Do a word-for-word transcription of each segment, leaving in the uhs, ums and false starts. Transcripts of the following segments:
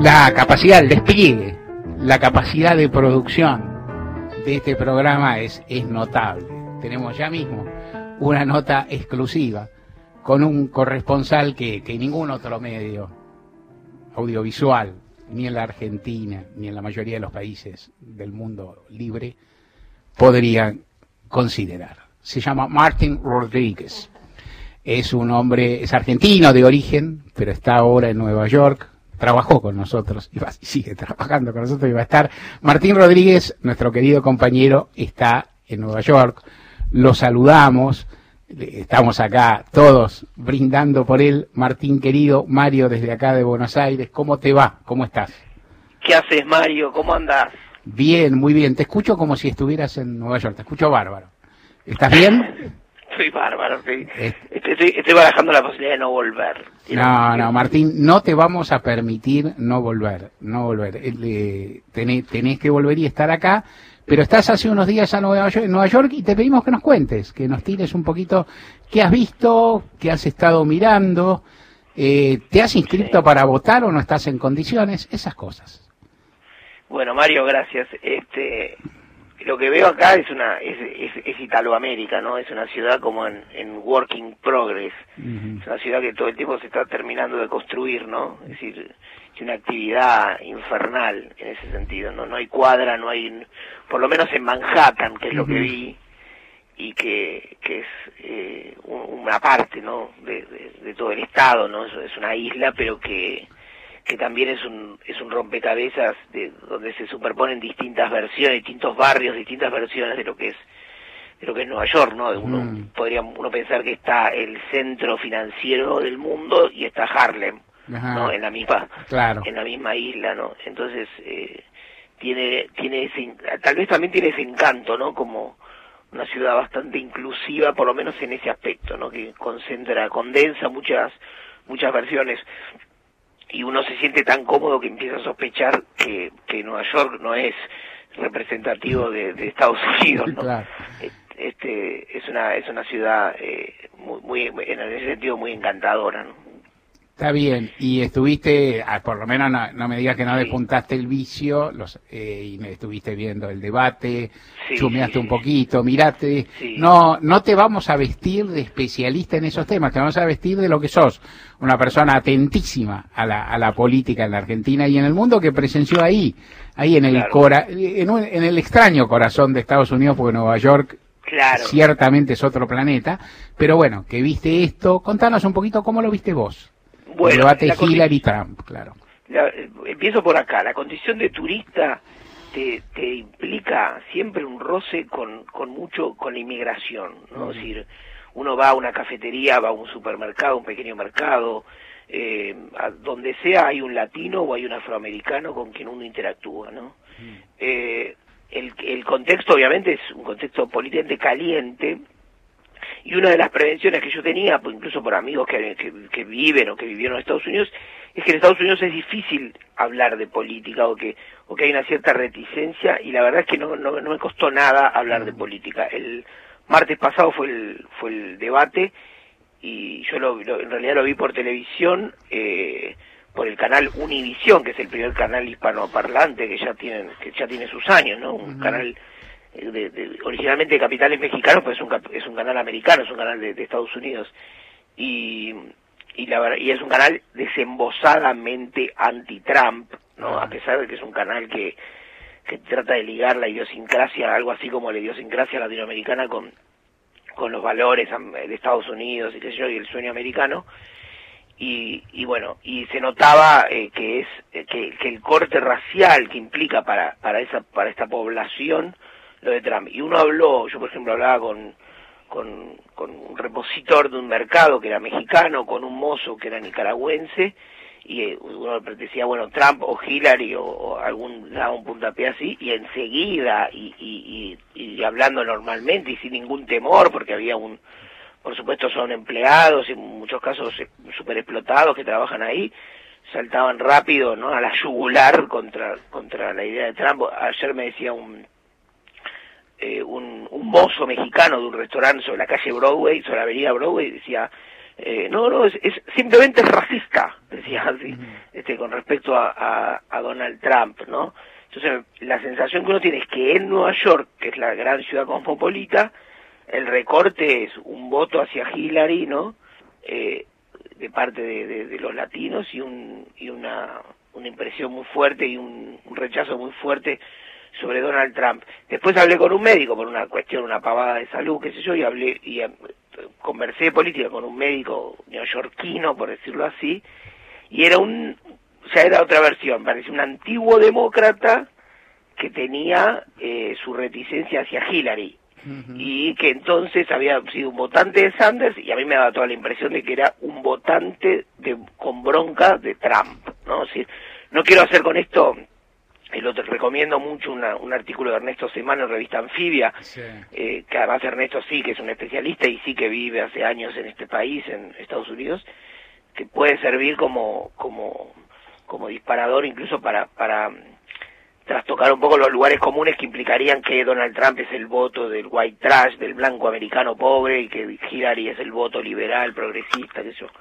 La capacidad, el despliegue, la capacidad de producción de este programa es, es notable. Tenemos ya mismo una nota exclusiva con un corresponsal que, que ningún otro medio audiovisual, ni en la Argentina, ni en la mayoría de los países del mundo libre, podrían considerar. Se llama Martín Rodríguez. Es un hombre, es argentino de origen, pero está ahora en Nueva York. Trabajó con nosotros y va, sigue trabajando con nosotros y va a estar. Martín Rodríguez, nuestro querido compañero, está en Nueva York. Lo saludamos. Estamos acá todos brindando por él. Martín querido, Mario desde acá de Buenos Aires, ¿cómo te va? ¿Cómo estás? ¿Qué haces, Mario? ¿Cómo andás? Bien, muy bien. Te escucho como si estuvieras en Nueva York. Te escucho bárbaro. ¿Estás bien? Estoy bárbaro. Estoy, estoy, estoy barajando la posibilidad de no volver. No, no, Martín, no te vamos a permitir no volver. No volver. Eh, tenés, tenés que volver y estar acá. Pero estás hace unos días a Nueva York, en Nueva York y te pedimos que nos cuentes, que nos tires un poquito qué has visto, qué has estado mirando, eh, ¿te has inscrito sí. para votar o no estás en condiciones? Esas cosas. Bueno, Mario, gracias. Este, lo que veo acá es una es, es, es Italoamérica, ¿no? Es una ciudad como en, en working progress. Uh-huh. Es una ciudad que todo el tiempo se está terminando de construir, ¿no? Es decir, es una actividad infernal en ese sentido, ¿no? No hay cuadra, no hay, por lo menos en Manhattan, que es lo que vi, y que, que es eh, una parte, ¿no? De, de, de todo el estado, ¿no? Es, es una isla, pero que que también es un es un rompecabezas de donde se superponen distintas versiones, distintos barrios, distintas versiones de lo que es de lo que es Nueva York, ¿no? Uno mm. podría uno pensar que está el centro financiero del mundo y está Harlem. Ajá. ¿No? En la misma, claro. en la misma isla, ¿no? Entonces eh, tiene, tiene ese, tal vez también tiene ese encanto, ¿no? Como una ciudad bastante inclusiva, por lo menos en ese aspecto, ¿no? Que concentra, condensa muchas, muchas versiones y uno se siente tan cómodo que empieza a sospechar que, que Nueva York no es representativo de, de Estados Unidos, ¿no? Claro. Este es una, es una ciudad eh, muy, muy, en ese sentido muy encantadora, ¿no? Está bien, y estuviste, por lo menos no, no me digas que no sí. despuntaste el vicio, los, eh, y me estuviste viendo el debate, sí, chumeaste sí, un poquito, mirate, sí. no no te vamos a vestir de especialista en esos temas, te vamos a vestir de lo que sos, una persona atentísima a la a la política en la Argentina y en el mundo que presenció ahí, ahí en el claro. cora, en, un, en el extraño corazón de Estados Unidos, porque Nueva York claro. ciertamente es otro planeta, pero bueno, que viste esto, contanos un poquito cómo lo viste vos. Bueno, el debate Hillary Trump, claro. La, empiezo por acá. La condición de turista te, te implica siempre un roce con, con mucho con la inmigración, ¿no? Uh-huh. Es decir, uno va a una cafetería, va a un supermercado, un pequeño mercado, eh, a donde sea hay un latino o hay un afroamericano con quien uno interactúa, ¿no? Uh-huh. Eh, el, el contexto obviamente es un contexto políticamente caliente. Y una de las prevenciones que yo tenía, pues incluso por amigos que, que, que viven o que vivieron en Estados Unidos, es que en Estados Unidos es difícil hablar de política o que o que hay una cierta reticencia y la verdad es que no no, no me costó nada hablar de política. El martes pasado fue el fue el debate y yo lo, lo, en realidad lo vi por televisión, eh, por el canal Univisión, que es el primer canal hispanoparlante que ya tienen que ya tiene sus años, ¿no? Un uh-huh. canal De, de, originalmente de capitales mexicanos, pues es un, es un canal americano, es un canal de, de Estados Unidos y y, la, y es un canal desembosadamente anti-Trump, ¿no? A pesar de que es un canal que, que trata de ligar la idiosincrasia, algo así como la idiosincrasia latinoamericana con, con los valores de Estados Unidos y qué sé yo, y el sueño americano. Y, y bueno, y se notaba eh, que es eh, que, que el corte racial que implica para para esa para esta población lo de Trump. Y uno habló, yo por ejemplo hablaba con, con, con un repositor de un mercado que era mexicano, con un mozo que era nicaragüense, y eh, uno decía, bueno, Trump o Hillary o, o algún daba un puntapié así, y enseguida, y, y, y, y hablando normalmente y sin ningún temor, porque había un, por supuesto son empleados, y en muchos casos súper explotados que trabajan ahí, saltaban rápido, ¿no?, a la yugular contra, contra la idea de Trump. Ayer me decía un Eh, un, un mozo mexicano de un restaurante sobre la calle Broadway, sobre la avenida Broadway, decía, Eh, no, no, es, es simplemente racista, decía así, uh-huh. este, con respecto a, a, a Donald Trump, ¿no? Entonces, la sensación que uno tiene es que en Nueva York, que es la gran ciudad cosmopolita, el recorte es un voto hacia Hillary, ¿no? Eh, de parte de, de, de los latinos y un y una, una impresión muy fuerte y un, un rechazo muy fuerte sobre Donald Trump. Después hablé con un médico por una cuestión, una pavada de salud, qué sé yo, y hablé y eh, conversé de política con un médico neoyorquino, por decirlo así, y era un, o sea, era otra versión, parece un antiguo demócrata que tenía eh, su reticencia hacia Hillary, uh-huh. y que entonces había sido un votante de Sanders, y a mí me daba toda la impresión de que era un votante de, con bronca de Trump, ¿no? Es decir, no quiero hacer con esto... Y lo te recomiendo mucho una, un artículo de Ernesto Semano en Revista Anfibia, sí. eh, que además Ernesto sí que es un especialista y sí que vive hace años en este país, en Estados Unidos, que puede servir como como como disparador incluso para para trastocar un poco los lugares comunes que implicarían que Donald Trump es el voto del white trash, del blanco americano pobre, y que Hillary es el voto liberal, progresista, qué sé yo.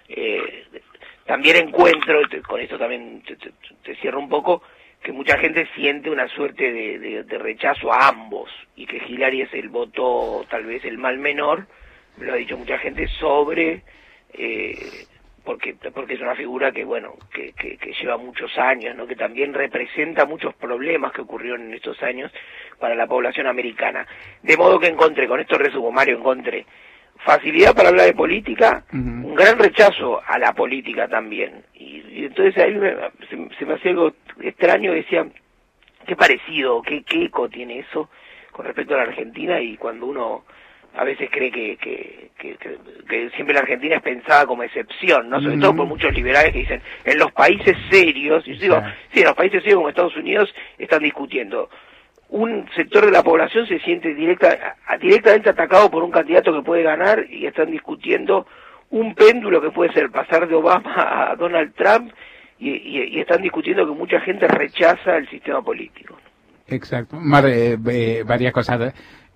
Eh, también encuentro, con esto también te, te, te cierro un poco, que mucha gente siente una suerte de, de, de rechazo a ambos, y que Hillary es el voto, tal vez el mal menor, me lo ha dicho mucha gente, sobre, eh, porque porque es una figura que, bueno, que, que, que lleva muchos años, ¿no? Que también representa muchos problemas que ocurrieron en estos años para la población americana. De modo que encontré, con esto resumo, Mario, encontré facilidad para hablar de política, uh-huh. un gran rechazo a la política también. Y, y entonces ahí me, se, se me hacía algo extraño, decía, qué parecido, qué, qué eco tiene eso con respecto a la Argentina, y cuando uno a veces cree que, que, que, que, que siempre la Argentina es pensada como excepción, ¿no? Sobre uh-huh. todo por muchos liberales que dicen, en los países serios, y yo digo, sí. sí, en los países serios como Estados Unidos están discutiendo. Un sector de la población se siente directa, directamente atacado por un candidato que puede ganar, y están discutiendo un péndulo que puede ser pasar de Obama a Donald Trump, y, y, y están discutiendo que mucha gente rechaza el sistema político. Exacto. Mar, eh, eh, varias cosas.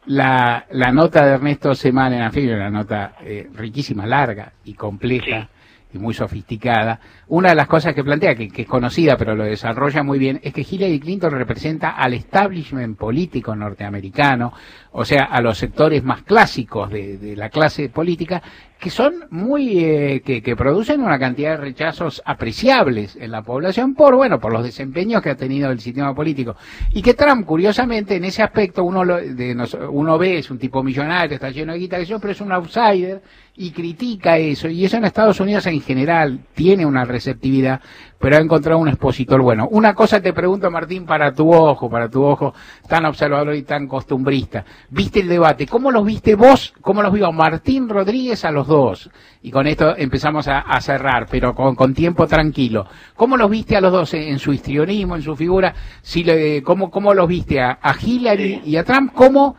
La, la nota de Ernesto Semana en Anfibia, una nota eh, riquísima, larga y compleja. Sí. Y muy sofisticada. Una de las cosas que plantea, que, que es conocida pero lo desarrolla muy bien, es que Hillary Clinton representa al establishment político norteamericano, o sea, a los sectores más clásicos de, de la clase política, que son muy, eh, que, que producen una cantidad de rechazos apreciables en la población por, bueno, por los desempeños que ha tenido el sistema político. Y que Trump, curiosamente, en ese aspecto, uno lo, de, uno ve, es un tipo millonario, está lleno de guita, pero es un outsider, y critica eso, y eso en Estados Unidos en general tiene una receptividad, pero ha encontrado un expositor bueno. Una cosa te pregunto, Martín, para tu ojo, para tu ojo tan observador y tan costumbrista. ¿Viste el debate? ¿Cómo los viste vos? ¿Cómo los vio Martín Rodríguez a los dos? Y con esto empezamos a, a cerrar, pero con, con tiempo tranquilo. ¿Cómo los viste a los dos en, en su histrionismo, en su figura? Si le, ¿cómo, ¿Cómo los viste a, a Hillary y a Trump? ¿Cómo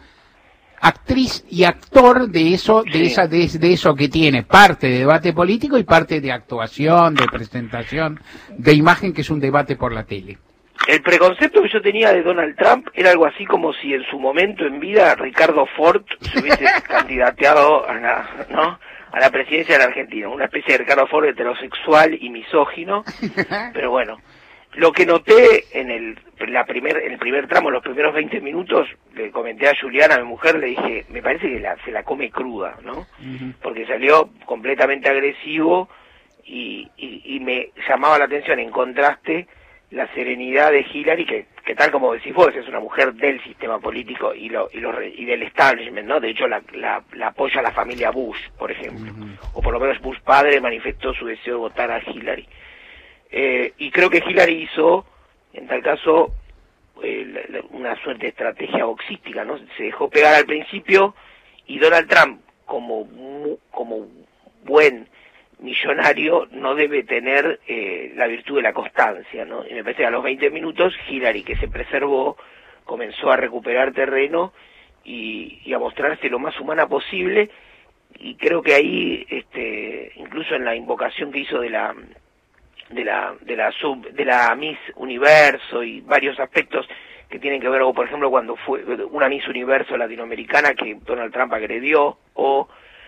actriz y actor de eso, de sí. esa, de, de eso que tiene parte de debate político y parte de actuación, de presentación, de imagen, que es un debate por la tele? El preconcepto que yo tenía de Donald Trump era algo así como si en su momento en vida Ricardo Ford se hubiese candidateado a la, ¿no? a la presidencia de la Argentina, una especie de Ricardo Ford heterosexual y misógino, pero bueno. Lo que noté en el la primer en el primer tramo, los primeros veinte minutos, le comenté a Juliana, a mi mujer, le dije, me parece que la, se la come cruda, ¿no? Uh-huh. Porque salió completamente agresivo y, y, y me llamaba la atención, en contraste, la serenidad de Hillary, que, que tal como decís vos, es una mujer del sistema político y, lo, y, lo, y del establishment, ¿no? De hecho, la, la, la apoya a la familia Bush, por ejemplo. Uh-huh. O por lo menos Bush padre manifestó su deseo de votar a Hillary. Eh, y creo que Hillary hizo, en tal caso, eh, la, la, una suerte de estrategia boxística, ¿no? Se dejó pegar al principio, y Donald Trump, como como buen millonario, no debe tener eh, la virtud de la constancia, ¿no? Y me parece que a los veinte minutos, Hillary, que se preservó, comenzó a recuperar terreno y, y a mostrarse lo más humana posible, y creo que ahí, este, incluso en la invocación que hizo de la de la de la sub de la Miss Universo y varios aspectos que tienen que ver, o por ejemplo cuando fue una Miss Universo latinoamericana que Donald Trump agredió, o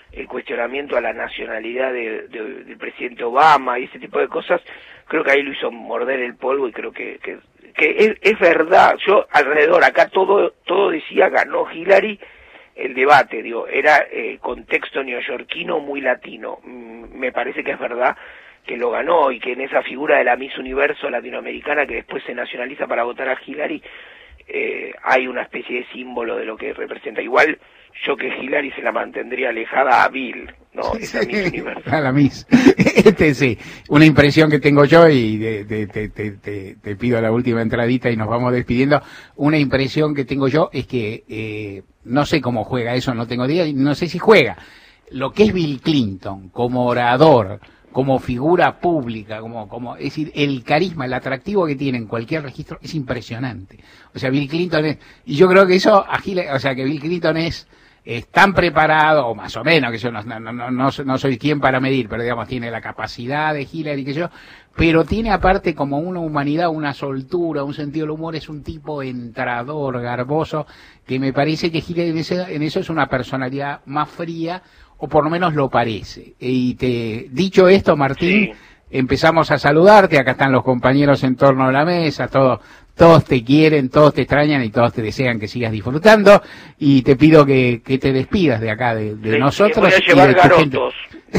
el cuestionamiento a la nacionalidad de, de, del presidente Obama y ese tipo de cosas, creo que ahí lo hizo morder el polvo y creo que, que, que es, es verdad. Yo alrededor, acá todo, todo decía ganó Hillary el debate, digo, era eh, contexto neoyorquino muy latino. Mm, me parece que es verdad que lo ganó y que en esa figura de la Miss Universo latinoamericana que después se nacionaliza para votar a Hillary, eh, hay una especie de símbolo de lo que representa. Igual yo que Hillary se la mantendría alejada a Bill, ¿no? Esa Miss Universo. A la Miss. Este sí, una impresión que tengo yo y de, de, de, de, de, te pido la última entradita y nos vamos despidiendo. Una impresión que tengo yo es que eh, no sé cómo juega eso, no tengo idea, no sé si juega. Lo que es Bill Clinton como orador, como figura pública, como, como, es decir, el carisma, el atractivo que tiene en cualquier registro es impresionante. O sea, Bill Clinton es, y yo creo que eso, agile, o sea, que Bill Clinton es, es tan preparado, o más o menos, que yo no, no, no, no, no soy quien para medir, pero digamos, tiene la capacidad de Hillary, que yo, pero tiene aparte como una humanidad, una soltura, un sentido del humor, es un tipo entrador, garboso, que me parece que Hillary en, ese, en eso es una personalidad más fría, o por lo menos lo parece. Y te, dicho esto, Martín, sí, empezamos a saludarte, acá están los compañeros en torno a la mesa, todos, todos te quieren, todos te extrañan y todos te desean que sigas disfrutando, y te pido que, que te despidas de acá, de, de sí, nosotros. Voy a llevar y de garotos.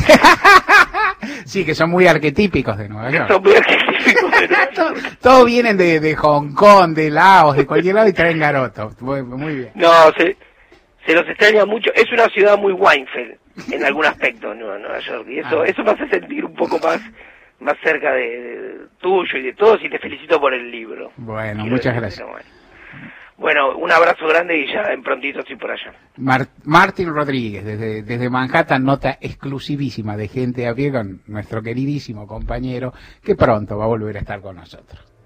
Sí, que son muy arquetípicos de Nueva York. Son muy arquetípicos de Nueva York. Todos, todos vienen de, de Hong Kong, de Laos, de cualquier lado y traen garotos. Muy, muy bien. No, se, se los extraña mucho. Es una ciudad muy Weinfeld en algún aspecto, ¿no? Nueva York, y eso, ah. eso me hace sentir un poco más, más cerca de, de tuyo y de todos, y te felicito por el libro. Bueno, Quiero muchas gracias. Bueno. bueno, un abrazo grande y ya en prontito estoy por allá. Mar Martín Rodríguez, desde, desde Manhattan, nota exclusivísima de Gente a Pie con nuestro queridísimo compañero, que pronto va a volver a estar con nosotros.